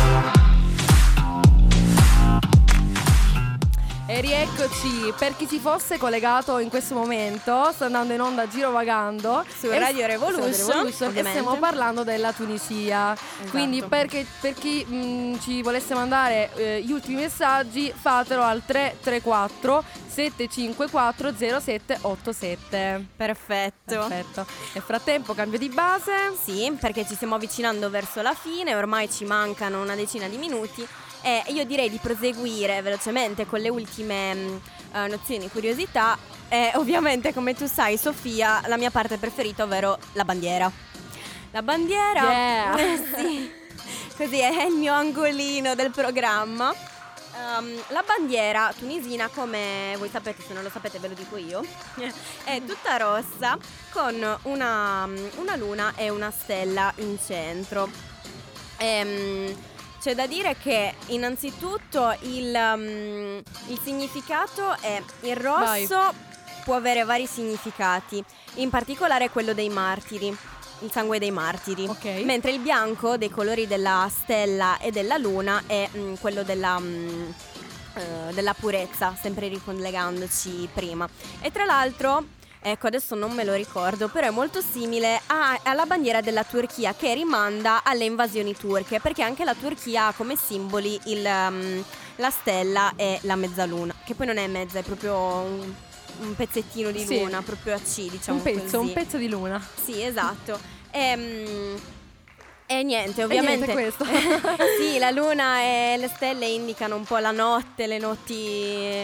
E rieccoci, per chi si fosse collegato in questo momento, sta andando in onda Girovagando su Radio Revolution, su Radio Revolution e stiamo parlando della Tunisia. Esatto. Quindi perché, per chi mh, ci volesse mandare eh, gli ultimi messaggi, fatelo al tre tre quattro sette cinque quattro zero sette otto sette. Perfetto. Perfetto. Nel frattempo cambio di base. Sì, perché ci stiamo avvicinando verso la fine, ormai ci mancano una decina di minuti. E io direi di proseguire velocemente con le ultime uh, nozioni e curiosità. E ovviamente, come tu sai, Sofia, la mia parte preferita, ovvero la bandiera. La bandiera, yeah. eh, sì, così è il mio angolino del programma. Um, la bandiera tunisina, come voi sapete, se non lo sapete ve lo dico io, è tutta rossa con una, una luna e una stella in centro. Ehm... C'è da dire che innanzitutto il, um, il significato è il rosso. Vai. Può avere vari significati, in particolare quello dei martiri, il sangue dei martiri, okay. Mentre il bianco dei colori della stella e della luna è um, quello della, um, uh, della purezza, sempre ricollegandoci prima. E tra l'altro, ecco, adesso non me lo ricordo, però è molto simile a, alla bandiera della Turchia, che rimanda alle invasioni turche, perché anche la Turchia ha come simboli il, um, la stella e la mezzaluna, che poi non è mezza, è proprio un, un pezzettino di luna, sì. Proprio a C, diciamo un pezzo, così. Un pezzo di luna. Sì, esatto. E, um, e niente, ovviamente e niente questo. Sì, la luna e le stelle indicano un po' la notte, le notti...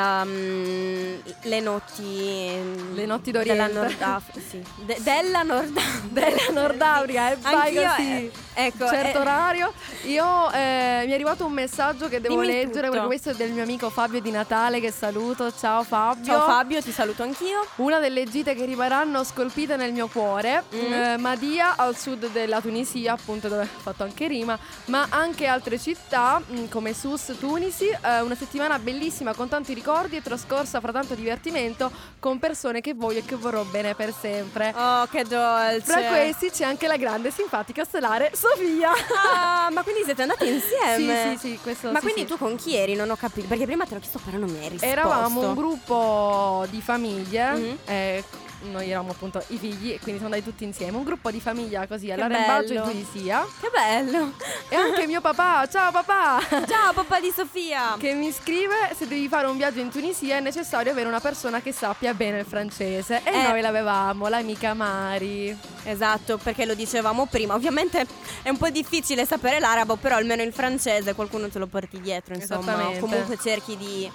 Um, le notti le notti d'Oriente della Nord Africa, sì. De- della Nord della Nord Africa, e vai così, eh, ecco, certo eh. orario. Io eh, mi è arrivato un messaggio che devo Dimmi leggere, tutto. perché questo è del mio amico Fabio Di Natale, che saluto. Ciao Fabio. Ciao Fabio, ti saluto anch'io. Una delle gite che rimarranno scolpite nel mio cuore, mm. eh, Madia, al sud della Tunisia, Sofia, appunto, dove ho fatto anche rima, ma anche altre città mh, come Sus, Tunisi. Eh, una settimana bellissima con tanti ricordi e trascorsa fra tanto divertimento con persone che voglio e che vorrò bene per sempre. Oh, che dolce. Fra questi c'è anche la grande, simpatica, stellare Sofia. Ah, ma quindi siete andati insieme? Sì, sì, sì, questo Ma sì, quindi sì. tu con chi eri? Non ho capito, perché prima te l'ho chiesto però non mi hai risposto. Eravamo un gruppo di famiglie, Mhm. eh, noi eravamo appunto i figli e quindi siamo andati tutti insieme. Un gruppo di famiglia così alla Che Rembaggio in bello. Tunisia. Che bello. E anche mio papà, ciao papà, Ciao papà di Sofia. che mi scrive: se devi fare un viaggio in Tunisia è necessario avere una persona che sappia bene il francese. E Eh. noi l'avevamo, l'amica Mari. Esatto, perché lo dicevamo prima. Ovviamente è un po' difficile sapere l'arabo, però almeno il francese qualcuno te lo porti dietro, insomma. Esattamente. Comunque cerchi di,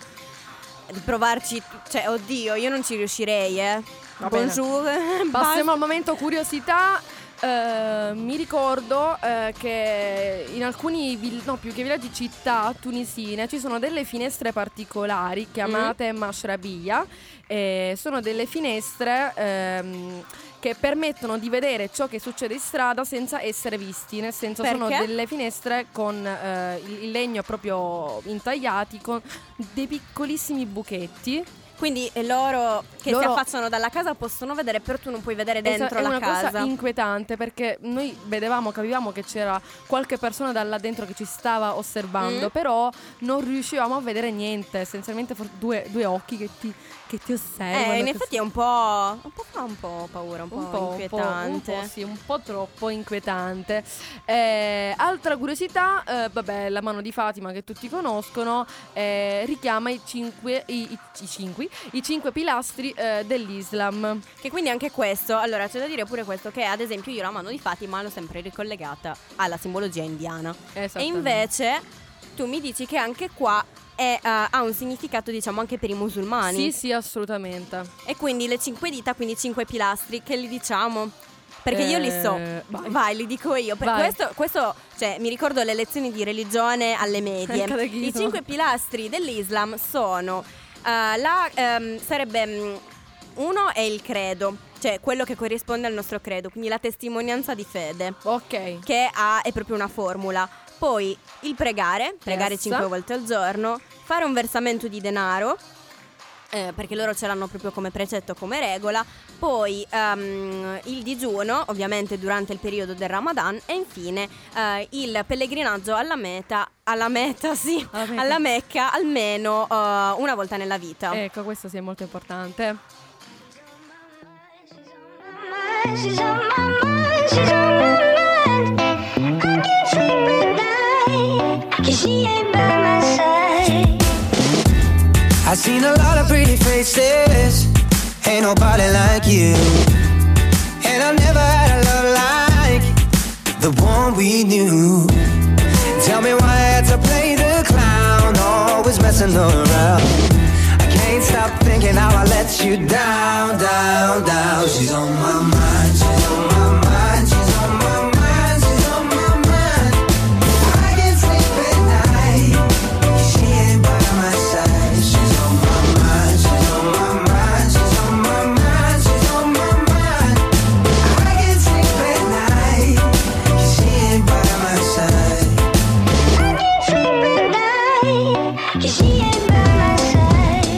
di provarci. Cioè, oddio, io non ci riuscirei, eh. Va bene. Bonjour. Passiamo al momento curiosità. Eh, mi ricordo eh, che in alcuni vill- no, più che villaggi, città tunisine ci sono delle finestre particolari chiamate Mm. mashrabia. Eh, sono delle finestre ehm, che permettono di vedere ciò che succede in strada senza essere visti. Nel senso, sono Perché? delle finestre con eh, il il legno proprio intagliati con dei piccolissimi buchetti. Quindi eh, loro che Loro- si affacciano dalla casa possono vedere, però tu non puoi vedere dentro Esa- è la una casa. cosa inquietante, perché noi vedevamo, capivamo che c'era qualche persona da là dentro che ci stava osservando, Mm. però non riuscivamo a vedere niente, essenzialmente for- due, due occhi che ti, che ti osservano. Eh, in che effetti è un po', un po' fa un po' paura, un po', un po', un po', inquietante. un po', sì, un po' troppo inquietante. Eh, altra curiosità, eh, vabbè, la mano di Fatima che tutti conoscono, eh, richiama i cinque, i, i, i cinque, i cinque pilastri eh, dell'Islam. Che quindi anche questo, allora c'è da dire pure questo, che ad esempio io la mano di Fatima l'ho sempre ricollegata alla simbologia indiana. E Esattamente. invece tu mi dici che anche qua è, eh, ha un significato, diciamo, anche per i musulmani. Sì, sì, assolutamente. E quindi le cinque dita, quindi cinque pilastri, che li diciamo? Perché io li so. Eh, vai. Vai, li dico io. Per Vai. questo, questo, cioè, mi ricordo le lezioni di religione alle medie. Il catechismo. I cinque pilastri dell'Islam sono eh, la ehm, sarebbe mm, uno è il credo, cioè quello che corrisponde al nostro credo, quindi la testimonianza di fede, Ok. che ha, è proprio una formula. Poi il pregare, pregare Yes. cinque volte al giorno, fare un versamento di denaro, eh, perché loro ce l'hanno proprio come precetto, come regola. Poi ehm, il digiuno, ovviamente durante il periodo del Ramadan. E infine eh, il pellegrinaggio alla meta, alla meta sì, Alla Mecca. alla Mecca almeno eh, una volta nella vita. Ecco, questo sì è molto importante. She's on my mind, she's on my mind. I can't sleep at night, 'cause she ain't by my side. I've seen a lot of pretty faces, ain't nobody like you. And I never had a love like the one we knew. Tell me why I had to play the clown, always messing around. I can't stop thinking how I let you down, down, down. She's on my mind, she's on my mind, she's on my mind, she's on my mind. I can't sleep at night, she ain't by my side. She's on my mind, she's on my mind, she's on my mind, she's on my mind. I can't sleep at night, she ain't by my side. I can't sleep at night, 'cause she ain't by my side.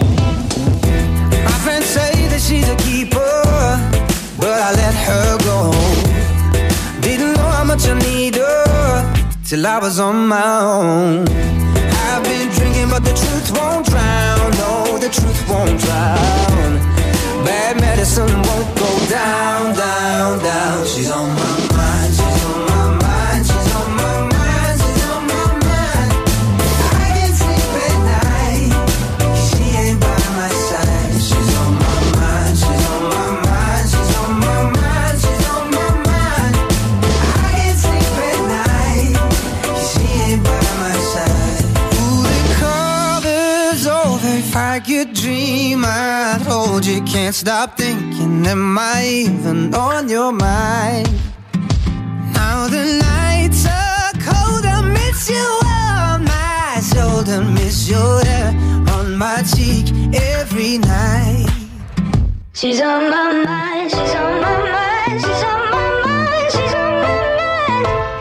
My friends say that she's a keeper, but I let her go. Didn't know how much I need her till I was on my own. I've been drinking, but the truth won't drown. No, the truth won't drown. Bad medicine won't go down, down, down. She's on my mind, she's on my mind, she's on my mind, she's on my mind. I can't sleep at night, she ain't by my side. She's on my mind, she's on my mind, she's on my mind, she's on my mind. I can't sleep at night, she ain't by my side. Ooh, the cover's over if I could dream. I told you can't stop thinking. Am I even on your mind? Now the nights are cold, I miss you on my shoulder, miss your hair on my cheek every night. She's on my mind, she's on my mind, she's on my mind, she's on my mind.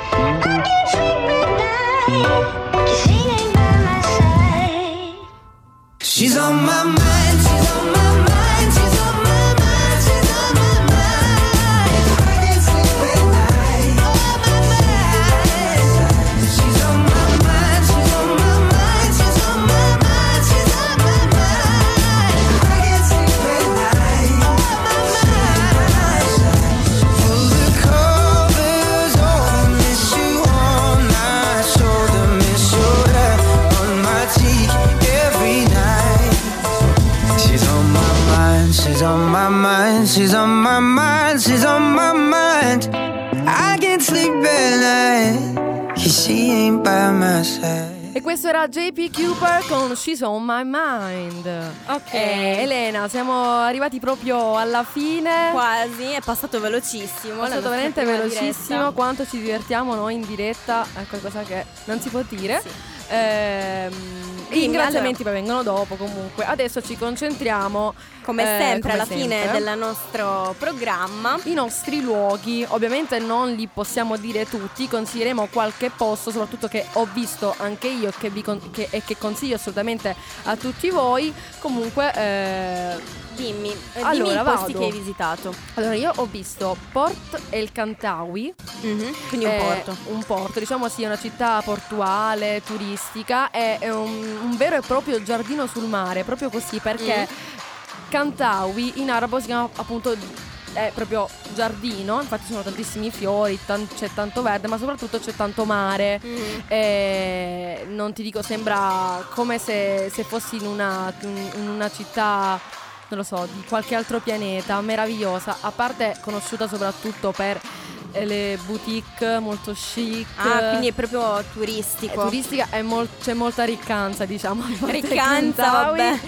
She's on my mind, she's on my mind. I can't sleep at night, 'cause she ain't by my side. E questo era J P Cooper con She's on My Mind. Ok. Eh, Elena, siamo arrivati proprio alla fine. Quasi, è passato velocissimo. È la stato nostra veramente prima velocissimo. diretta. Quanto ci divertiamo noi in diretta è qualcosa che non si può dire. Sì. Ehm, I Dimmi, ringraziamenti poi vengono dopo comunque. Adesso ci concentriamo Come eh, sempre, come alla sempre. fine del nostro programma. I nostri luoghi, ovviamente non li possiamo dire tutti, consiglieremo qualche posto, soprattutto che ho visto anche io che vi con- che- e che consiglio assolutamente a tutti voi. Comunque, eh, Dimmi, eh, Allora, dimmi i posti vado. che hai visitato. allora io ho visto Port El Kantawi, Mhm, Quindi un è porto. un porto, diciamo sia una città portuale, turistica, è, è un, un vero e proprio giardino sul mare, proprio così, perché Kantawi in arabo si chiama appunto, è proprio giardino, infatti ci sono tantissimi fiori, tan- c'è tanto verde, ma soprattutto c'è tanto mare. Mhm. E non ti dico, sembra come se, se fossi in una, in una città, non lo so, di qualche altro pianeta, meravigliosa, a parte conosciuta soprattutto per eh, le boutique molto chic. Ah, quindi è proprio È turistico. turistica, è mol- c'è molta riccanza, diciamo. a Porto Riccanza, Kantawi. vabbè.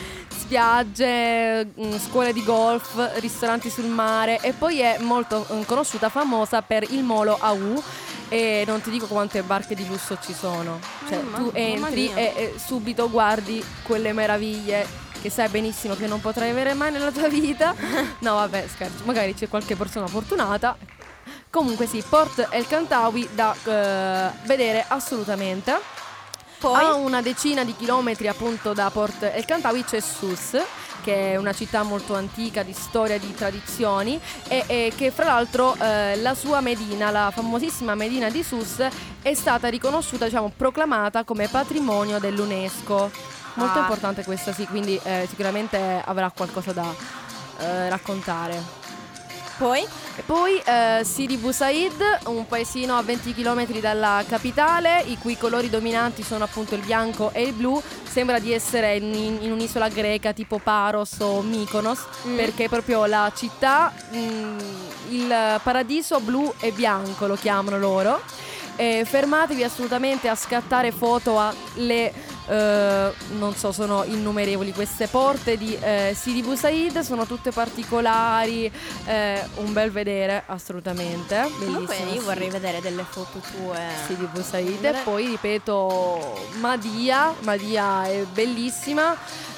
Spiagge, mh, scuole di golf, ristoranti sul mare, e poi è molto mh, conosciuta, famosa per il molo A U, e non ti dico quante barche di lusso ci sono. Cioè, Mamma- tu mamma entri mia. e, e subito guardi quelle meraviglie che sai benissimo che non potrai avere mai nella tua vita. No, vabbè, scherzo, magari c'è qualche persona fortunata. Comunque sì, Port El Kantawi da eh, vedere assolutamente. Poi A una decina di chilometri appunto da Port El Kantawi c'è Sousse, che è una città molto antica, di storia, di tradizioni, e, e che fra l'altro eh, la sua Medina, la famosissima Medina di Sousse, è stata riconosciuta, diciamo, proclamata come patrimonio dell'UNESCO. Molto Ah. importante questa, sì, quindi eh, sicuramente avrà qualcosa da eh, raccontare. Poi E poi eh, Sidi Bou Said, un paesino a venti chilometri dalla capitale, i cui colori dominanti sono appunto il bianco e il blu. Sembra di essere in, in un'isola greca tipo Paros o Mykonos, Mm. perché proprio la città, mh, il paradiso blu e bianco lo chiamano loro. E fermatevi assolutamente a scattare foto alle, eh, non so, sono innumerevoli queste porte di eh, Sidi Bou Said, sono tutte particolari, eh, un bel vedere assolutamente, comunque bellissimo. io sì. vorrei vedere delle foto tue. Sidi Bou Said. E Vedere- poi ripeto, Madia, Madia è bellissima.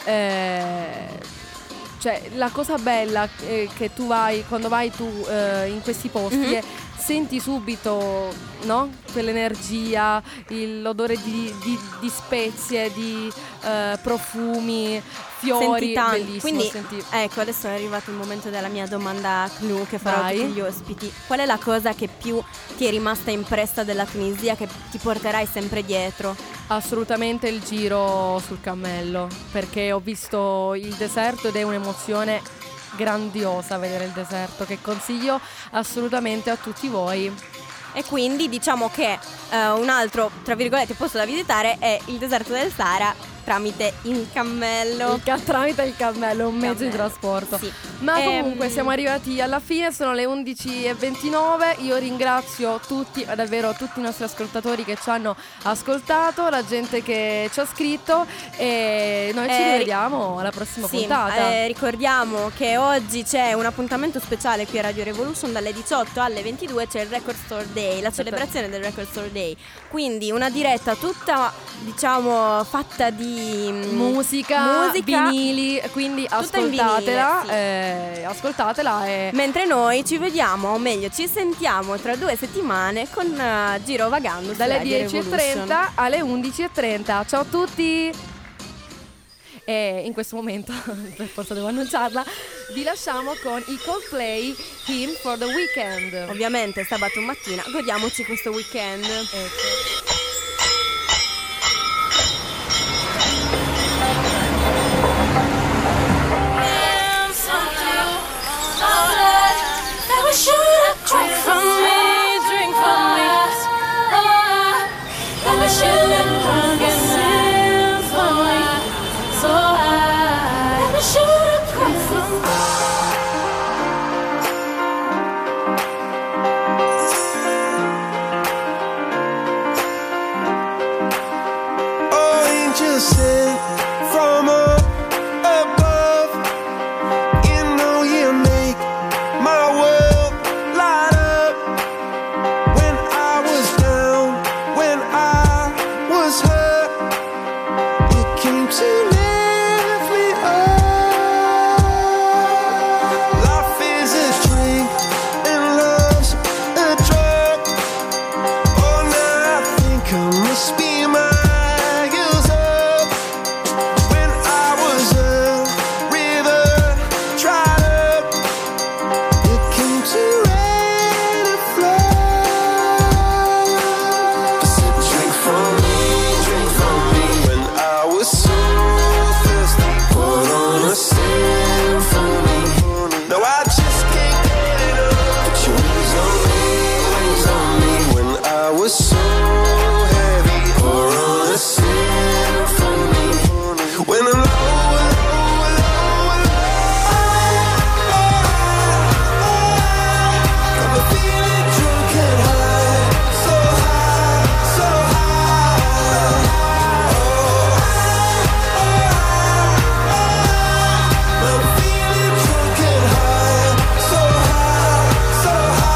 eh, Cioè, la cosa bella è che tu vai, quando vai tu eh, in questi posti, Mhm. è senti subito, no? Quell'energia, il- l'odore di, di- di spezie, di eh, profumi, fiori, Senti tanto. bellissimo. Quindi senti- ecco, adesso è arrivato il momento della mia domanda clou che farò a Vai. tutti gli ospiti. Qual è la cosa che più ti è rimasta impressa della Tunisia, che ti porterai sempre dietro? Assolutamente il giro sul cammello, perché ho visto il deserto ed è un'emozione grandiosa vedere il deserto, che consiglio assolutamente a tutti voi. E quindi diciamo che eh, un altro, tra virgolette, posto da visitare è il deserto del Sahara tramite il cammello. Il ca- tramite il cammello, un mezzo di Cammello, trasporto. sì. Ma Ehm, comunque siamo arrivati alla fine, sono le undici e ventinove. Io ringrazio tutti, davvero tutti i nostri ascoltatori che ci hanno ascoltato, la gente che ci ha scritto, e noi ci Eh, rivediamo alla prossima Sì, puntata. eh, ricordiamo che oggi c'è un appuntamento speciale qui a Radio Revolution dalle diciotto alle ventidue, c'è il Record Store Day, la celebrazione del Record Store Day. Quindi una diretta tutta, diciamo, fatta di mm, Musica, musica, vinili, quindi tutta in ascoltatela, vinile, sì. eh, ascoltatela e mentre noi ci vediamo, o meglio ci sentiamo tra due settimane con eh, Giro Vagando su dalle Radio dieci e Revolution. trenta alle undici e trenta. Ciao a tutti! E in questo momento, per forza devo annunciarla, vi lasciamo con i Coldplay Hymn for the Weekend. Ovviamente sabato mattina godiamoci questo weekend. Ecco. Drink from me, drink from me. Never should have drunk and symphony. So high. Never should have drunk from me. spin my gears up when I was a river dried up. It came to rain and flood. I said, drink from me, drink from me. When I was so thirsty, put on a symphony. No, I just can't get it up. Put your wings on me, wings on me. When I was so heavy, pour on a symphony. When I'm low, low, low, low, got me feeling drunk and high, so high, so high. I'm feeling drunk and high, so high, so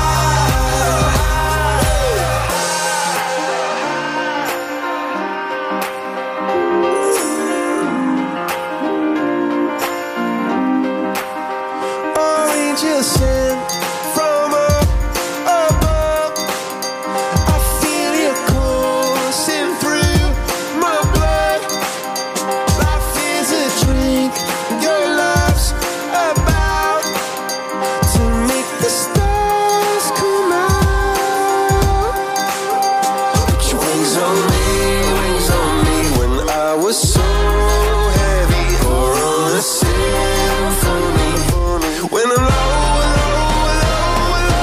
high. Oranges sent from up above. I feel it coursing through my blood. Life is a drink, your love's about to make the stars come out. Put your wings on me, wings on me. When I was so heavy, pour on a symphony. When I'm low, low, low, low,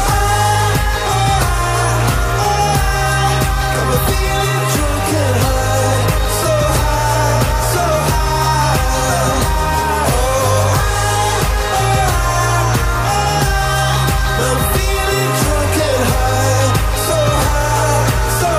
got me feeling drunk and high, so high, so high. I'm feeling drunk and high, so high, so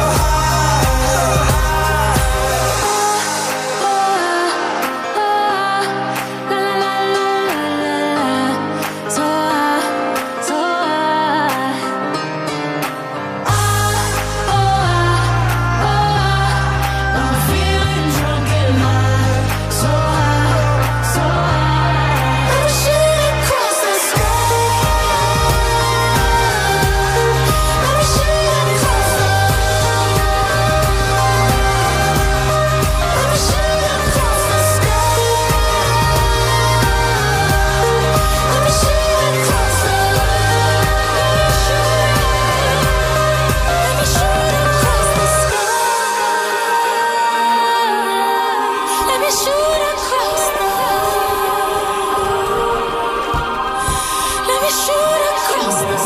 Let me shoot across the